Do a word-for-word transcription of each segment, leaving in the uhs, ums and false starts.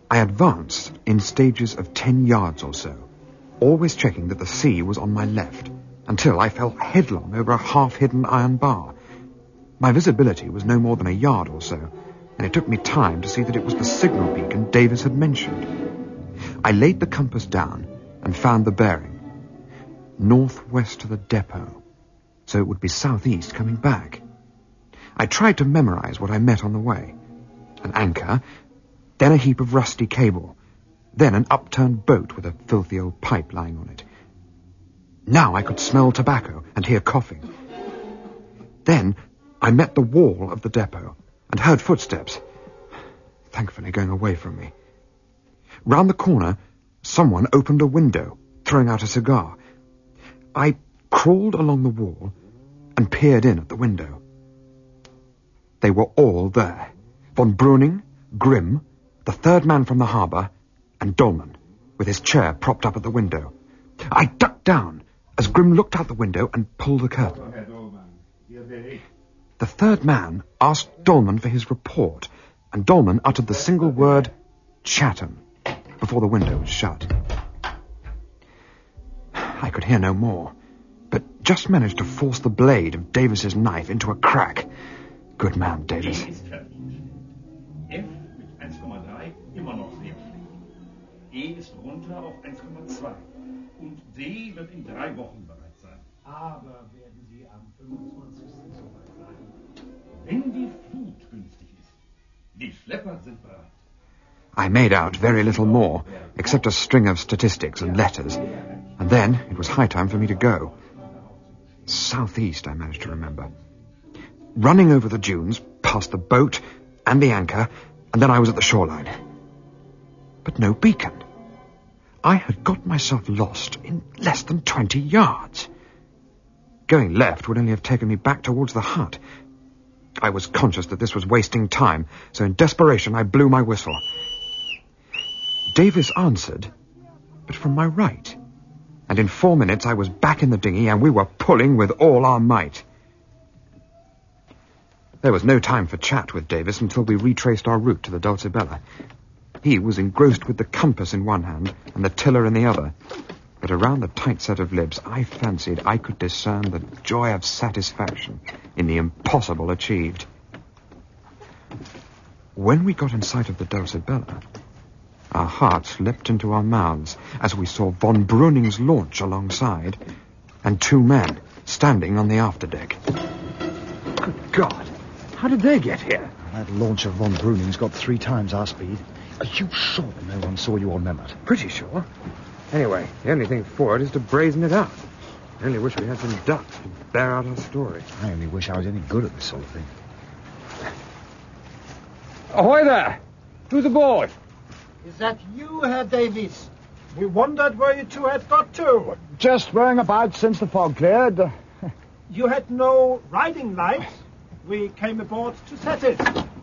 I advanced in stages of ten yards or so, always checking that the sea was on my left, until I fell headlong over a half-hidden iron bar. My visibility was no more than a yard or so, and it took me time to see that it was the signal beacon Davis had mentioned. I laid the compass down and found the bearing. Northwest of the depot, so it would be southeast coming back. I tried to memorize what I met on the way. An anchor, then a heap of rusty cable, then an upturned boat with a filthy old pipe lying on it. Now I could smell tobacco and hear coughing. Then I met the wall of the depot and heard footsteps, thankfully going away from me. Round the corner, someone opened a window, throwing out a cigar. I crawled along the wall and peered in at the window. They were all there. Von Breuning, Grimm, the third man from the harbour, and Dolman, with his chair propped up at the window. I ducked down as Grimm looked out the window and pulled the curtain. The third man asked Dolman for his report, and Dolman uttered the single word, Chatham, before the window was shut. I could hear no more, but just managed to force the blade of Davis's knife into a crack. Good man, Davis. F mit eins Komma drei immer noch sehr schlecht. E ist runter auf eins Komma zwei und D wird in drei Wochen bereit sein. Aber werden Sie am fünfundzwanzigsten soweit sein? Wenn die Flut günstig ist. Die Schlepper sind bereit. I made out very little more, except a string of statistics and letters, and then it was high time for me to go. Southeast, I managed to remember. Running over the dunes, past the boat and the anchor, and then I was at the shoreline. But no beacon. I had got myself lost in less than twenty yards. Going left would only have taken me back towards the hut. I was conscious that this was wasting time, so in desperation I blew my whistle. Davis answered, but from my right. And in four minutes I was back in the dinghy and we were pulling with all our might. There was no time for chat with Davis until we retraced our route to the Dulcibella. He was engrossed with the compass in one hand and the tiller in the other. But around the tight set of lips, I fancied I could discern the joy of satisfaction in the impossible achieved. When we got in sight of the Dulcibella, our hearts leapt into our mouths as we saw von Breuning's launch alongside and two men standing on the afterdeck. Good God! How did they get here? That launcher of von Breuning's got three times our speed. Are you sure that no one saw you on Memmert? Pretty sure. Anyway, the only thing for it is to brazen it out. I only wish we had some ducks to bear out our story. I only wish I was any good at this sort of thing. Ahoy there! Who's aboard? Is that you, Herr Davies? We wondered where you two had got to. Just rowing about since the fog cleared. You had no riding lights. We came aboard to set it.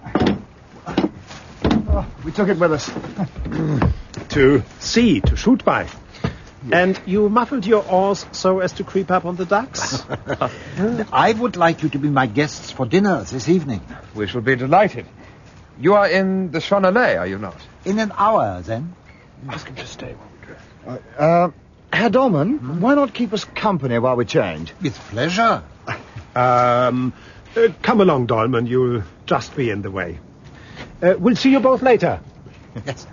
Oh, we took it with us. To sea, to shoot by. And you muffled your oars so as to creep up on the ducks? I would like you to be my guests for dinner this evening. We shall be delighted. You are in the Schonelay, are you not? In an hour, then. Ask him to stay while we dress. Uh, uh, Herr Dolman, hmm? why not keep us company while we change? With pleasure. Um, uh, come along, Dolman. You'll just be in the way. Uh, we'll see you both later. Yes.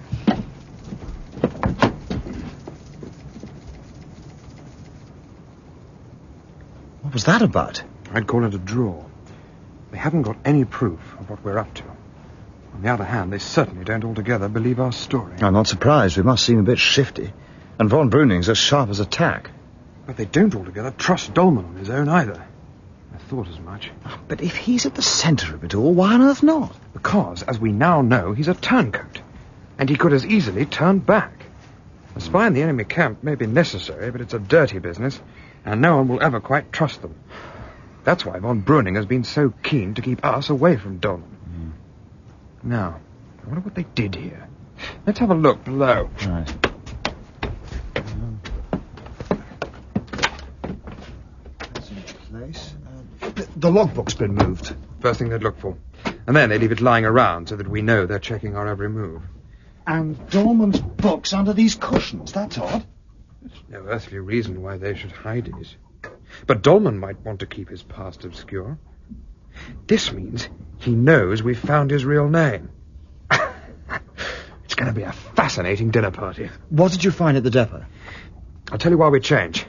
What was that about? I'd call it a draw. They haven't got any proof of what we're up to. On the other hand, they certainly don't altogether believe our story. I'm not surprised. We must seem a bit shifty. And von Breuning's as sharp as a tack. But they don't altogether trust Dolman on his own either. I thought as much. But if he's at the centre of it all, why on earth not? Because, as we now know, he's a turncoat. And he could as easily turn back. A spy in the enemy camp may be necessary, but it's a dirty business, and no one will ever quite trust them. That's why von Breuning has been so keen to keep us away from Dolman. Mm. Now, I wonder what they did here. Let's have a look below. Right. That's in place. Uh, the, the logbook's been moved. First thing they'd look for. And then they leave it lying around so that we know they're checking our every move. And Dolman's book's under these cushions. That's odd. There's no earthly reason why they should hide it. But Dolman might want to keep his past obscure. This means he knows we've found his real name. It's going to be a fascinating dinner party. What did you find at the depot? I'll tell you while we change.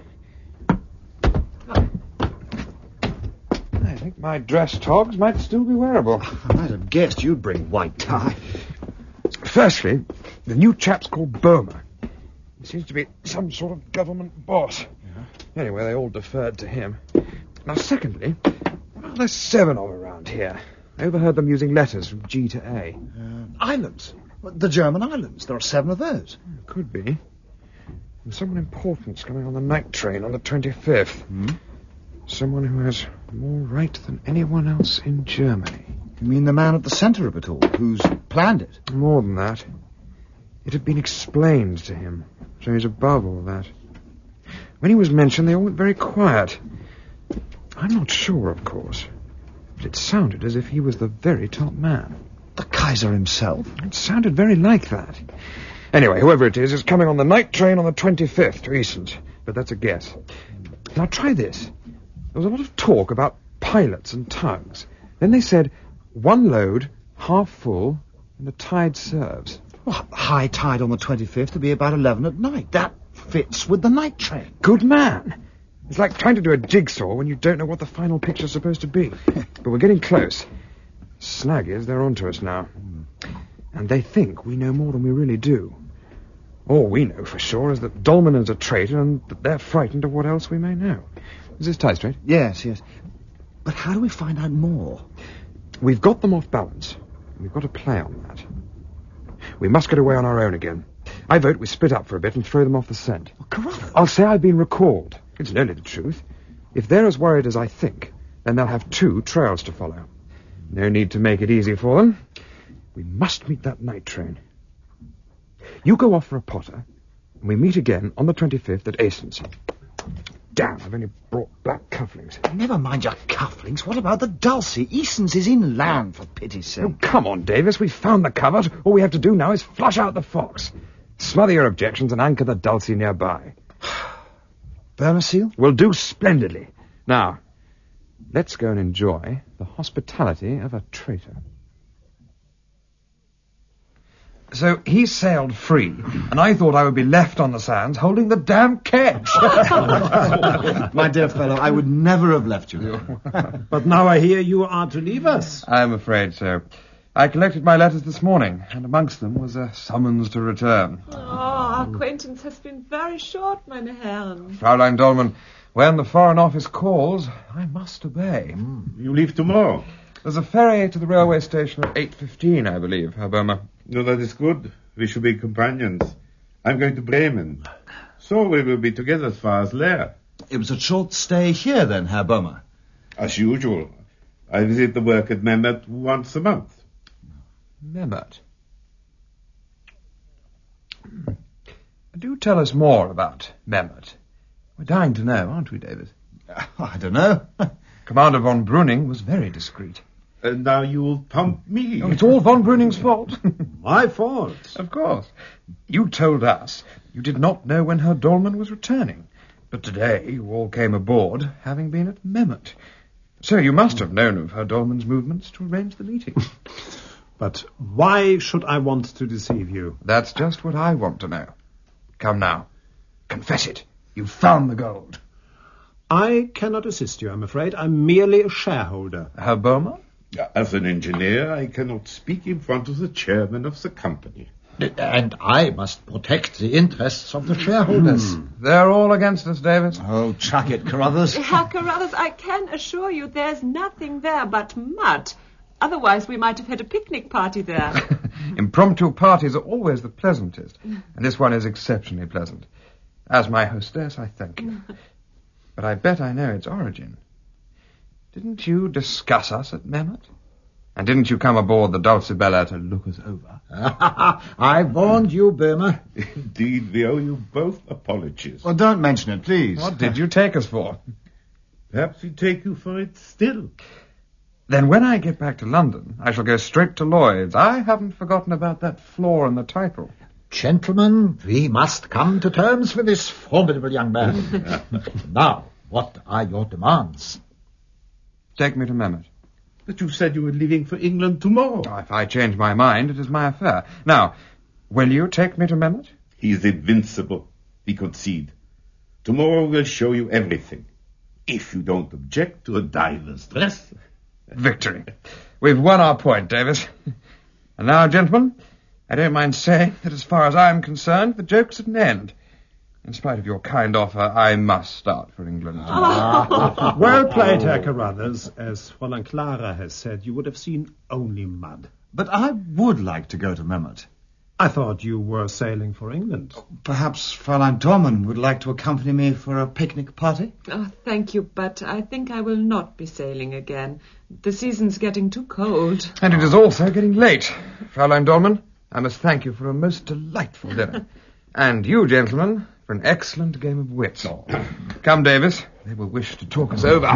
I think my dress togs might still be wearable. I might have guessed you'd bring white tie. Firstly, the new chap's called Boehmer. He seems to be some sort of government boss. Yeah. Anyway, they all deferred to him. Now, secondly, well, there's seven of around here. I overheard them using letters from G to A. Uh, islands. The German islands. There are seven of those. Could be. And someone important's coming on the night train on the twenty-fifth. Hmm? Someone who has more right than anyone else in Germany. You mean the man at the centre of it all, who's planned it? More than that. It had been explained to him, so he's above all that. When he was mentioned, they all went very quiet. I'm not sure, of course, but it sounded as if he was the very top man. The Kaiser himself? It sounded very like that. Anyway, whoever it is is coming on the night train on the twenty-fifth to Easons, but that's a guess. Now, try this. There was a lot of talk about pilots and tugs. Then they said, one load, half full, and the tide serves. Well, high tide on the twenty-fifth will be about eleven at night. That fits with the night train. Good man. It's like trying to do a jigsaw when you don't know what the final picture's supposed to be. But we're getting close. Snag is, they're onto us now. And they think we know more than we really do. All we know for sure is that Dolman is a traitor and that they're frightened of what else we may know. Is this tie straight? Yes, yes. But how do we find out more? We've got them off balance. We've got to play on that. We must get away on our own again. I vote we split up for a bit and throw them off the scent. Well, Carruthers. I'll say I've been recalled. It's nearly the truth. If they're as worried as I think, then they'll have two trails to follow. No need to make it easy for them. We must meet that night train. You go off for a potter, and we meet again on the twenty-fifth at Aeson's. Damn, I've only brought black cufflinks. Never mind your cufflinks. What about the Dulcie? Eason's is inland, for pity's sake. Oh, come on, Davis. We've found the covert. All we have to do now is flush out the fox. Smother your objections and anchor the Dulcie nearby. Burma seal? Will do splendidly. Now, let's go and enjoy the hospitality of a traitor. So he sailed free, and I thought I would be left on the sands holding the damn kedge. My dear fellow, I would never have left you. But now I hear you are to leave us. I'm afraid so. I collected my letters this morning, and amongst them was a summons to return. Oh, our acquaintance has been very short, meine Herren. Fraulein Dolman, when the Foreign Office calls, I must obey. Mm. You leave tomorrow? There's a ferry to the railway station at eight fifteen, I believe, Herr Boehmer. No, that is good. We should be companions. I'm going to Bremen. So we will be together as far as Leer. It was a short stay here, then, Herr Boehmer. As usual. I visit the work at Mehmet once a month. Mehmet? Do tell us more about Mehmet. We're dying to know, aren't we, David? Uh, I don't know. Commander von Brüning was very discreet. And now you'll pump me. Oh, it's all von Brüning's fault. My fault. Of course. You told us you did not know when Herr Dolman was returning. But today you all came aboard, having been at Mehmet. So you must have known of Herr Dolman's movements to arrange the meeting. But why should I want to deceive you? That's just what I want to know. Come now. Confess it. You found the gold. I cannot assist you, I'm afraid. I'm merely a shareholder. Herr Boehmer? As an engineer, I cannot speak in front of the chairman of the company. And I must protect the interests of the shareholders. Mm. They're all against us, David. Oh, chuck it, Carruthers. Herr Carruthers, I can assure you there's nothing there but mud. Otherwise, we might have had a picnic party there. Impromptu parties are always the pleasantest, and this one is exceptionally pleasant. As my hostess, I thank you. But I bet I know its origin. Didn't you discuss us at Mehmet? And didn't you come aboard the Dulcibella to look us over? I warned you, Boehmer. Indeed, we owe you both apologies. Well, don't mention it, please. What did you take us for? Perhaps we take you for it still. Then when I get back to London, I shall go straight to Lloyd's. I haven't forgotten about that flaw in the title. Gentlemen, we must come to terms with this formidable young man. Now, what are your demands? Take me to Mehmet. But you said you were leaving for England tomorrow. Oh, if I change my mind, it is my affair. Now, will you take me to Mehmet? He is invincible. We concede. Tomorrow we'll show you everything. If you don't object to a diver's dress. Victory. We've won our point, Davis. And now, gentlemen, I don't mind saying that as far as I'm concerned, the joke's at an end. In spite of your kind offer, I must start for England. Ah. Well played, Herr Carruthers. As Fräulein Clara has said, you would have seen only mud. But I would like to go to Mehmet. I thought you were sailing for England. Perhaps Fräulein Dorman would like to accompany me for a picnic party? Oh, thank you, but I think I will not be sailing again. The season's getting too cold. And it is also getting late. Fräulein Dorman, I must thank you for a most delightful dinner. And you, gentlemen, for an excellent game of wits. Oh. Come, Davis. They will wish to talk us over.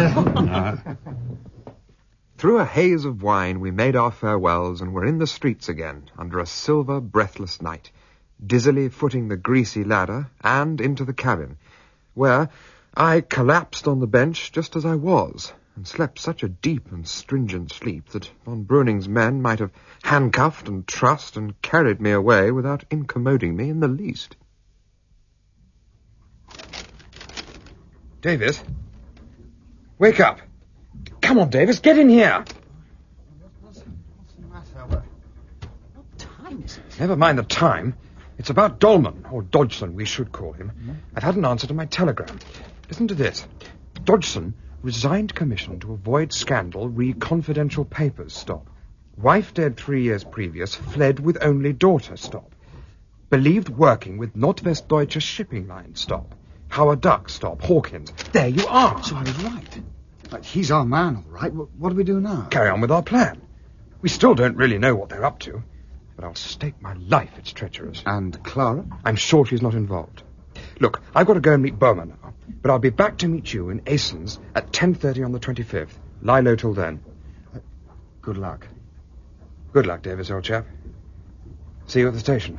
Through a haze of wine, we made our farewells and were in the streets again, under a silver, breathless night, dizzily footing the greasy ladder and into the cabin, where I collapsed on the bench just as I was, and slept such a deep and stringent sleep that von Bruning's men might have handcuffed and trussed and carried me away without incommoding me in the least. Davis? Wake up! Come on, Davis, get in here! What's, what's the matter? What time is it? Never mind the time. It's about Dolman, or Dodgson, we should call him. Mm-hmm. I've had an answer to my telegram. Listen to this. Dodgson resigned commission to avoid scandal, re confidential papers, stop. Wife dead three years previous, fled with only daughter, stop. Believed working with Nordwestdeutsche shipping line, stop. Howard Duck, stop. Hawkins. There you are. So I was right. But he's our man, all right. What do we do now? Carry on with our plan. We still don't really know what they're up to, but I'll stake my life it's treacherous. And Clara? I'm sure she's not involved. Look, I've got to go and meet Boma now, but I'll be back to meet you in Athens at ten thirty on the twenty-fifth. Lie low till then. Uh, good luck. Good luck, Davis, old chap. See you at the station.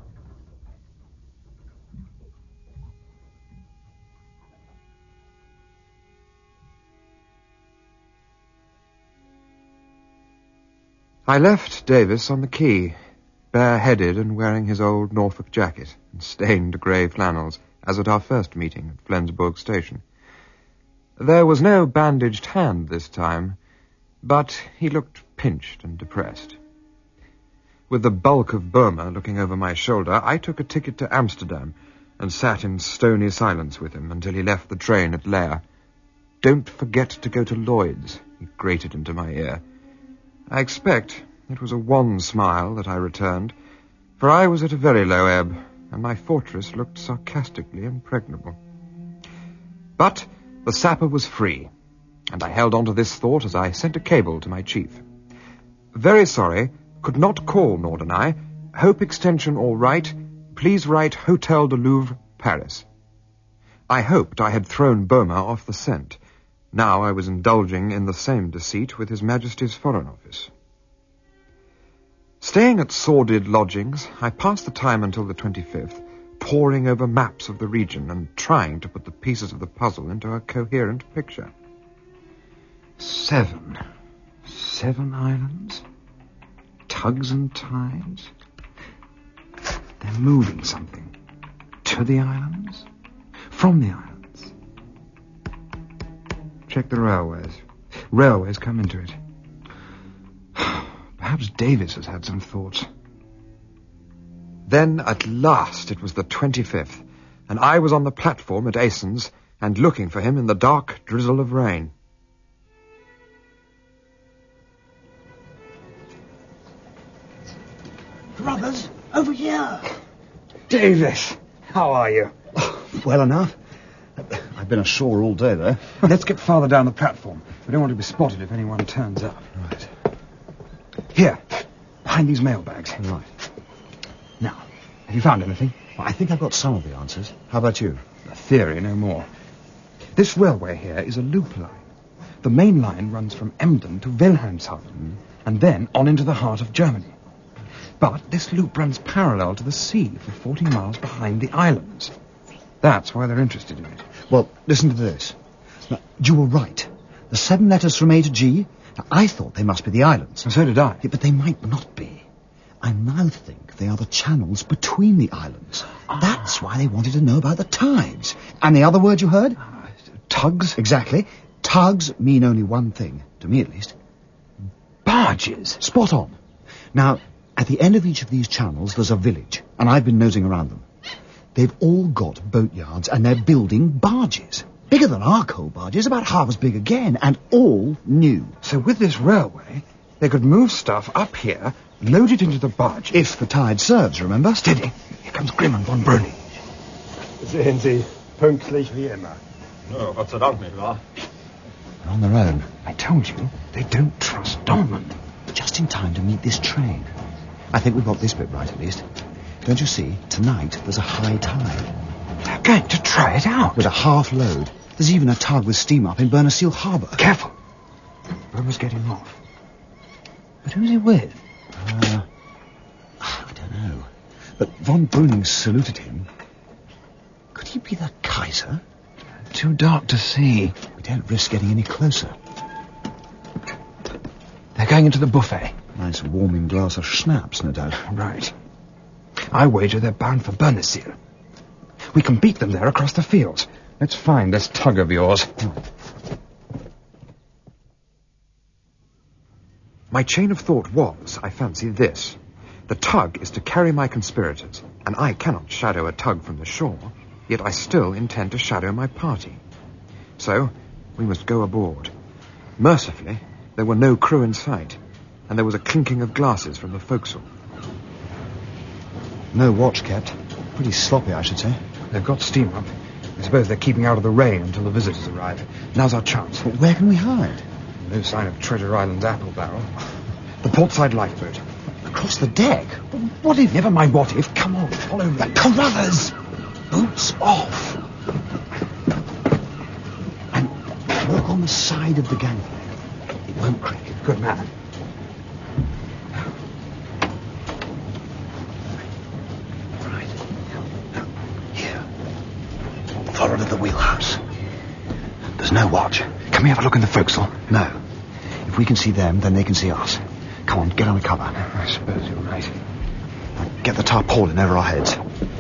I left Davis on the quay, bareheaded and wearing his old Norfolk jacket and stained grey flannels, as at our first meeting at Flensburg station. There was no bandaged hand this time, but he looked pinched and depressed. With the bulk of Burma looking over my shoulder, I took a ticket to Amsterdam and sat in stony silence with him until he left the train at Leer. "Don't forget to go to Lloyd's," he grated into my ear. I expect it was a wan smile that I returned, for I was at a very low ebb, and my fortress looked sarcastically impregnable. But the sapper was free, and I held on to this thought as I sent a cable to my chief. "Very sorry, could not call Norderney. Hope extension all right. Please write Hotel de Louvre, Paris." I hoped I had thrown Boma off the scent. Now I was indulging in the same deceit with His Majesty's Foreign Office. Staying at sordid lodgings, I passed the time until the twenty-fifth, poring over maps of the region and trying to put the pieces of the puzzle into a coherent picture. Seven. Seven islands? Tugs and tides? They're moving something. To the islands? From the islands? Check the railways. Railways come into it. Perhaps Davis has had some thoughts. Then, at last, it was the twenty-fifth, and I was on the platform at Athens and looking for him in the dark drizzle of rain. Brothers, over here. Davis, how are you? Well enough. I've been ashore all day, though. Let's get farther down the platform. We don't want to be spotted if anyone turns up. Right. Here, behind these mailbags. Right. Now, have you found anything? Well, I think I've got some of the answers. How about you? A theory, no more. This railway here is a loop line. The main line runs from Emden to Wilhelmshaven, and then on into the heart of Germany. But this loop runs parallel to the sea for forty miles behind the islands. That's why they're interested in it. Well, listen to this. Now, you were right. The seven letters from A to G, now, I thought they must be the islands. And so did I. Yeah, but they might not be. I now think they are the channels between the islands. Ah. That's why they wanted to know about the tides. And the other word you heard? Uh, tugs? Exactly. Tugs mean only one thing, to me at least. Barges. Spot on. Now, at the end of each of these channels, there's a village, and I've been nosing around them. They've all got boatyards, and they're building barges. Bigger than our coal barges, about half as big again, and all new. So with this railway, they could move stuff up here, load it into the barge. If the tide serves, remember? Steady. Here comes Grimm and von Brüning. Sehen Sie, pünktlich wie immer. No, Gott sei Dank, nicht wahr? They're on their own. I told you, they don't trust Dolman. Just in time to meet this train. I think we've got this bit right, at least. Don't you see? Tonight, there's a high tide. They're going to try it out. With a half load. There's even a tug with steam up in Berners-Seal Harbour. Careful. Burma's getting off. But who's he with? Uh, I don't know. But von Brüning saluted him. Could he be the Kaiser? Too dark to see. We don't risk getting any closer. They're going into the buffet. Nice warming glass of schnapps, no doubt. Right. I wager they're bound for Berners-Seal. We can beat them there across the fields. Let's find this tug of yours. My chain of thought was, I fancy, this. The tug is to carry my conspirators, and I cannot shadow a tug from the shore, yet I still intend to shadow my party. So, we must go aboard. Mercifully, there were no crew in sight, and there was a clinking of glasses from the forecastle. No watch kept. Pretty sloppy, I should say. They've got steam up. I suppose they're keeping out of the rain until the visitors arrive. Now's our chance. But where can we hide? No sign of Treasure Island's apple barrel. The portside lifeboat. Across the deck? What if? Never mind what if. Come on, follow me. Carruthers! Boots off! And walk on the side of the gangway. It won't creak. Good man. Right. Here. Follow to the wheelhouse. There's no watch. Can we have a look in the forecastle? No. If we can see them, then they can see us. Come on, get under cover. I suppose you're right. Now, get the tarpaulin over our heads.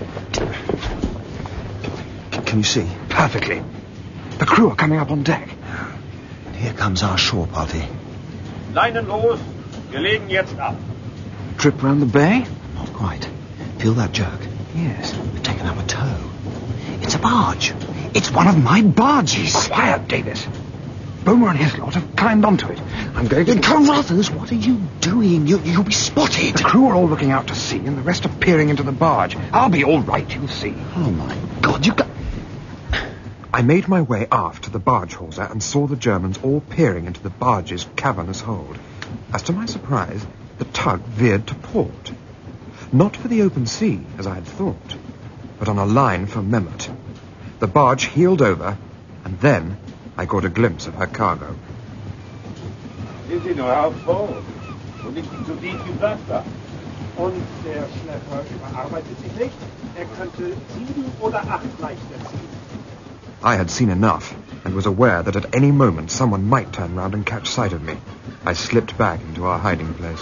C- can you see? Perfectly. The crew are coming up on deck. And here comes our shore party. Leinen los, wir legen jetzt ab. Trip round the bay? Not quite. Feel that jerk? Yes. We've taken up a tow. It's a barge. It's one of my barges. Quiet, Davis. Boomer and his lot have climbed onto it. I'm going to... Carruthers, what are you doing? You, you'll be spotted. The crew are all looking out to sea, and the rest are peering into the barge. I'll be all right, you'll see. Oh, my God, you got... I made my way aft to the barge hawser and saw the Germans all peering into the barge's cavernous hold. As to my surprise, the tug veered to port. Not for the open sea, as I had thought, but on a line for Memmert. The barge heeled over, and then I caught a glimpse of her cargo. Sind Sie nur auf Boot und nicht so tief wie Pflaster. Und der Schlepper überarbeitet sich nicht. Er könnte sieben oder acht Leichter ziehen. I had seen enough, and was aware that at any moment someone might turn round and catch sight of me. I slipped back into our hiding place.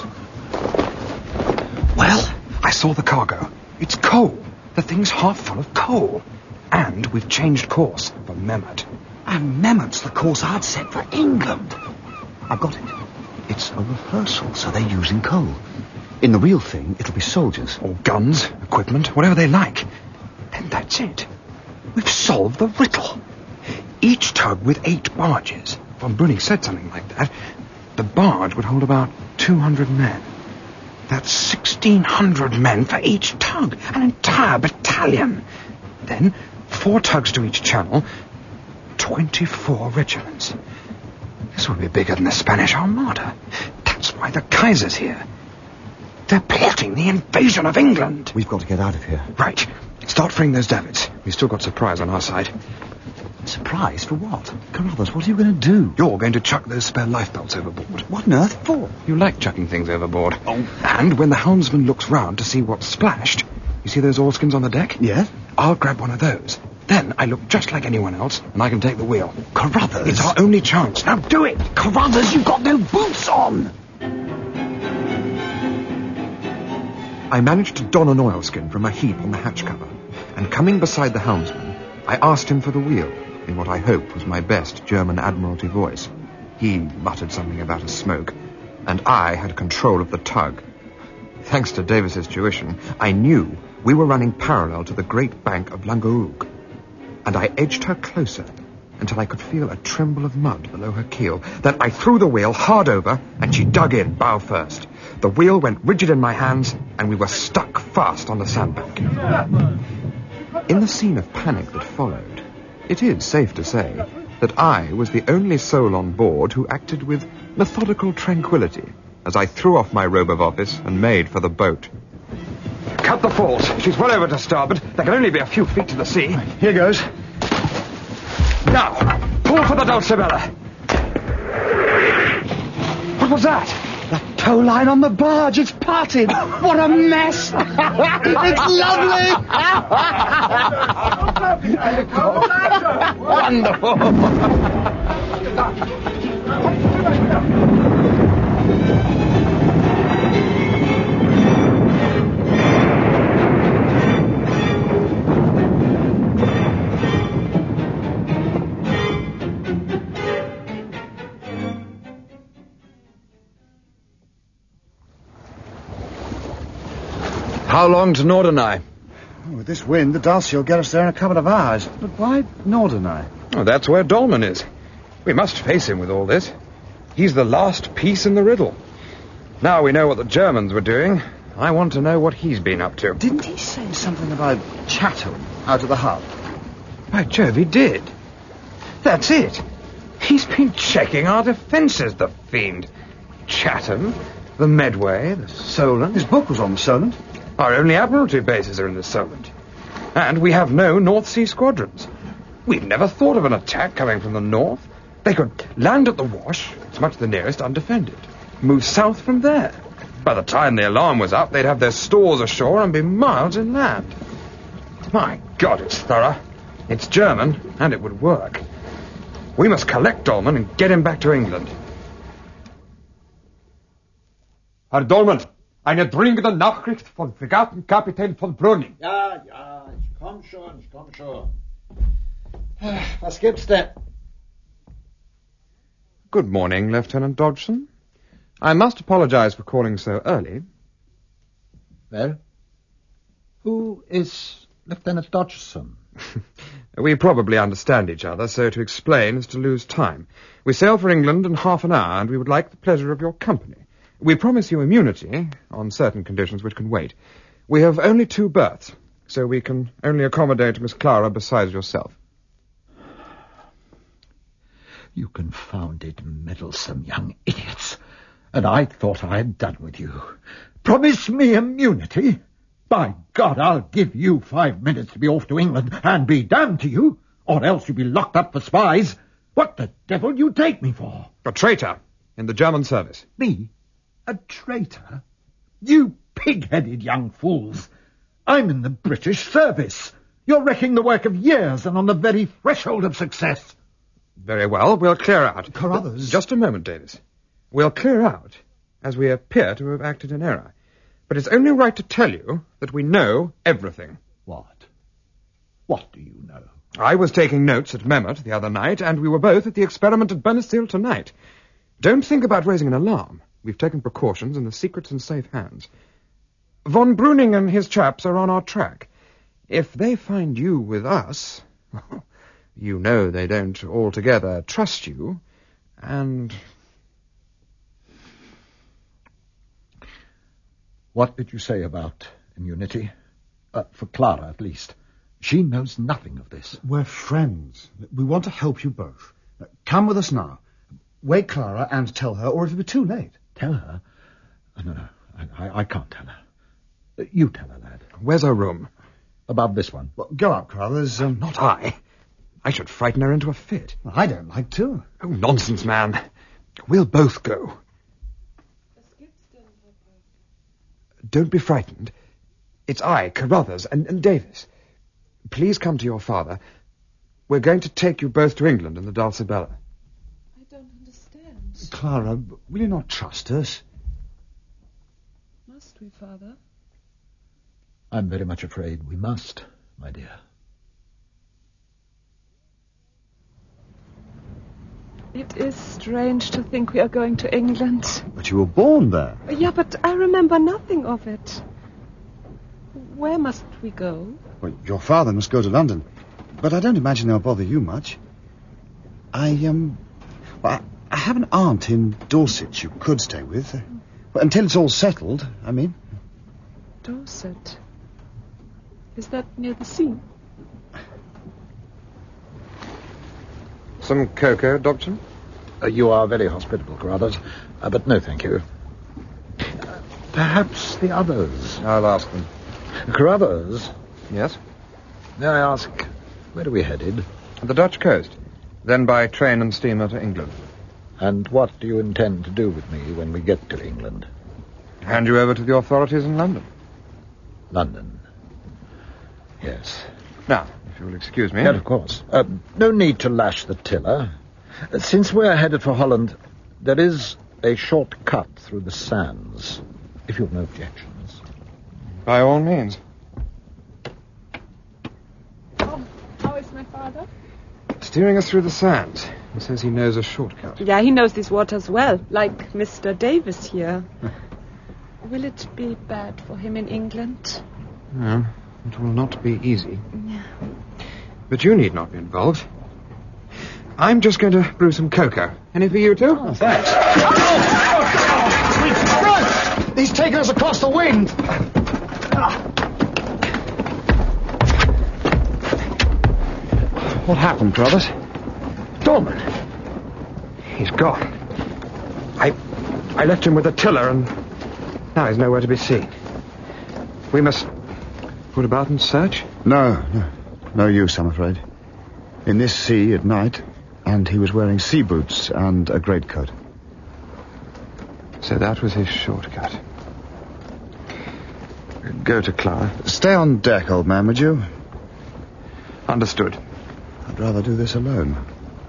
Well, I saw the cargo. It's coal. The thing's half full of coal. And we've changed course for Memmert. And Memmert's the course I'd set for England. I've got it. It's a rehearsal, so they're using coal. In the real thing, it'll be soldiers. Or guns, equipment, whatever they like. Then that's it. We've solved the riddle. Each tug with eight barges. Von Brüning said something like that. The barge would hold about two hundred men. That's sixteen hundred men for each tug. An entire battalion. Then, four tugs to each channel. twenty-four regiments. This will be bigger than the Spanish Armada. That's why the Kaiser's here. They're plotting the invasion of England. We've got to get out of here. Right. Start freeing those davits. We've still got surprise on our side. Surprise for what? Carruthers, what are you going to do? You're going to chuck those spare lifebelts overboard. What on earth for? You like chucking things overboard. Oh. And when the helmsman looks round to see what's splashed, you see those oilskins on the deck? Yes? I'll grab one of those. Then I look just like anyone else, and I can take the wheel. Carruthers! It's our only chance. Now do it! Carruthers, you've got no boots on! I managed to don an oilskin from a heap on the hatch cover, and coming beside the helmsman, I asked him for the wheel, in what I hope was my best German Admiralty voice. He muttered something about a smoke, and I had control of the tug. Thanks to Davis's tuition, I knew we were running parallel to the great bank of Langeoog, and I edged her closer until I could feel a tremble of mud below her keel. Then I threw the wheel hard over, and she dug in, bow first. The wheel went rigid in my hands, and we were stuck fast on the sandbank. In the scene of panic that followed, it is safe to say that I was the only soul on board who acted with methodical tranquility as I threw off my robe of office and made for the boat. Cut the falls. She's well over to starboard. There can only be a few feet to the sea. Here goes. Now, pull for the Dulcibella. What was that? The tow line on the barge. It's parted. What a mess. It's lovely. Wonderful. How long to Norderney? Oh, with this wind, the Dulcie will get us there in a couple of hours. But why Norderney? Oh, that's where Dolman is. We must face him with all this. He's the last piece in the riddle. Now we know what the Germans were doing. I want to know what he's been up to. Didn't he say something about Chatham out of the hub? By Jove, he did. That's it. He's been checking our defences, the fiend. Chatham, the Medway, the Solent. His book was on the Solent. Our only Admiralty bases are in the Solent. And we have no North Sea squadrons. We've never thought of an attack coming from the north. They could land at the Wash, it's much the nearest, undefended. Move south from there. By the time the alarm was up, they'd have their stores ashore and be miles inland. My God, it's thorough. It's German, and it would work. We must collect Dolman and get him back to England. Herr Dolman, eine dringende Nachricht von Fregattenkapitän von Brüning. Ja, ja, ich komm schon, ich komm schon. Was gibt's denn? Good morning, Lieutenant Dodgson. I must apologize for calling so early. Well, who is Lieutenant Dodgson? We probably understand each other, so to explain is to lose time. We sail for England in half an hour, and we would like the pleasure of your company. We promise you immunity, on certain conditions which can wait. We have only two berths, so we can only accommodate Miss Clara besides yourself. You confounded, meddlesome young idiots. And I thought I had done with you. Promise me immunity? By God, I'll give you five minutes to be off to England, and be damned to you, or else you'll be locked up for spies. What the devil do you take me for? A traitor in the German service. Me? A traitor? You pig-headed young fools. I'm in the British service. You're wrecking the work of years and on the very threshold of success. Very well, we'll clear out. Carruthers. Just a moment, Davis. We'll clear out, as we appear to have acted in error. But it's only right to tell you that we know everything. What? What do you know? I was taking notes at Memmert the other night, and we were both at the experiment at Bernisteel tonight. Don't think about raising an alarm. We've taken precautions, and the secret's in safe hands. Von Brüning and his chaps are on our track. If they find you with us, you know they don't altogether trust you, and... What did you say about immunity? Uh, for Clara, at least. She knows nothing of this. We're friends. We want to help you both. Come with us now. Wake Clara and tell her, or it'll be too late. Tell her? Oh, no, no, I, I, I can't tell her. Uh, you tell her, lad. Where's our room? Above this one. Well, go up, Clara. There's... Um... Not I. I should frighten her into a fit. Well, I don't like to. Oh, nonsense, man. We'll both go. Don't be frightened. It's I, Carruthers, and, and Davis. Please come to your father. We're going to take you both to England in the Dulcibella. I don't understand. Clara, will you not trust us? Must we, Father? I'm very much afraid we must, my dear. It is strange to think we are going to England. But you were born there. Yeah, but I remember nothing of it. Where must we go? Well, your father must go to London. But I don't imagine they'll bother you much. I, um... Well, I, I have an aunt in Dorset you could stay with. Uh, well, until it's all settled, I mean. Dorset? Is that near the sea? Some cocoa, Dobson? Uh, you are very hospitable, Carruthers, uh, but no thank you. Uh, perhaps the others. I'll ask them. Carruthers? Yes? May I ask, where are we headed? The Dutch coast. Then by train and steamer to England. And what do you intend to do with me when we get to England? Hand you over to the authorities in London. London. Yes. Now, if you'll excuse me. Yes, of course. Uh, no need to lash the tiller. Uh, since we're headed for Holland, there is a short cut through the sands, if you've no objections. By all means. Oh, how is my father? Steering us through the sands. He says he knows a shortcut. Yeah, he knows these waters well, like Mister Davis here. Will it be bad for him in England? No, it will not be easy. But you need not be involved. I'm just going to brew some cocoa. Any for you too? Oh, thanks. Oh! He's taken us across the wind. What happened, Carruthers? Dolman. He's gone. I I left him with the tiller, and now he's nowhere to be seen. We must put about and search? No, no. No use, I'm afraid. In this sea at night, and he was wearing sea boots and a greatcoat. So that was his shortcut. Go to Clara. Stay on deck, old man, would you? Understood. I'd rather do this alone.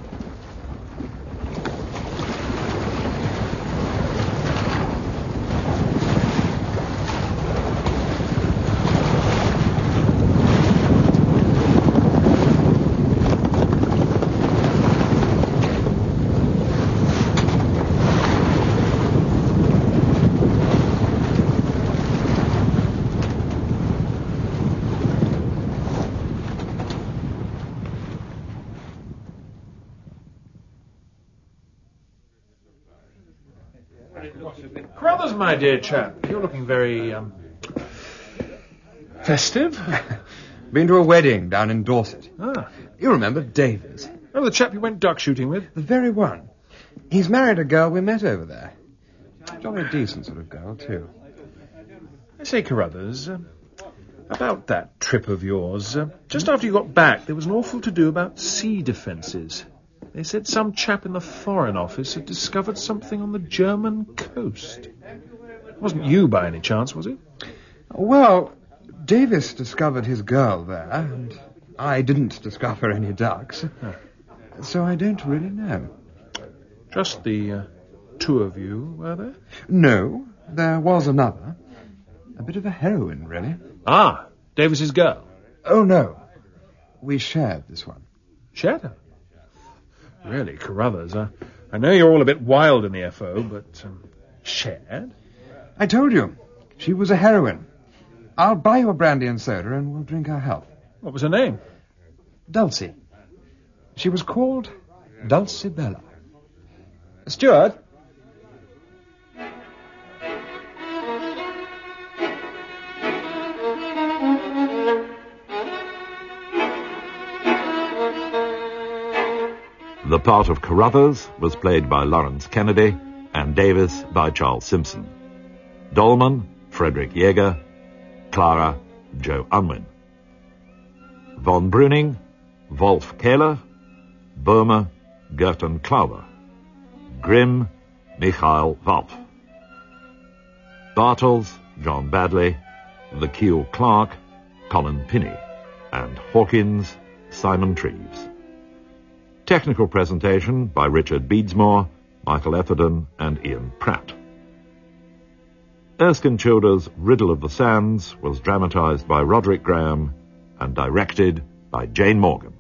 Carruthers, my dear chap, you're looking very, um, festive. Been to a wedding down in Dorset. Ah. You remember Davis? Oh, the chap you went duck shooting with? The very one. He's married a girl we met over there. Jolly decent sort of girl, too. I say, Carruthers, uh, about that trip of yours, uh, just after you got back, there was an awful to-do about sea defences. They said some chap in the Foreign Office had discovered something on the German coast. It wasn't you by any chance, was it? Well, Davis discovered his girl there, and I didn't discover any ducks. Huh. So I don't really know. Just the uh, two of you, were there? No, there was another. A bit of a heroine, really. Ah, Davis's girl. Oh, no. We shared this one. Shared her? Really, Carruthers, uh, I know you're all a bit wild in the F O, but um, shared? I told you. She was a heroine. I'll buy you a brandy and soda and we'll drink her health. What was her name? Dulcie. She was called Dulcibella. Stuart? The part of Carruthers was played by Lawrence Kennedy and Davis by Charles Simpson. Dolman, Frederick Jäger. Clara, Joe Unwin. Von Brüning, Wolf Kahler, Boehmer, Gerten Klauber. Grimm, Michael Walpf. Bartels, John Badley. The Keel Clark, Colin Pinney. And Hawkins, Simon Treves. Technical presentation by Richard Beadsmore, Michael Etherden and Ian Pratt. Erskine Childer's Riddle of the Sands was dramatised by Roderick Graham and directed by Jane Morgan.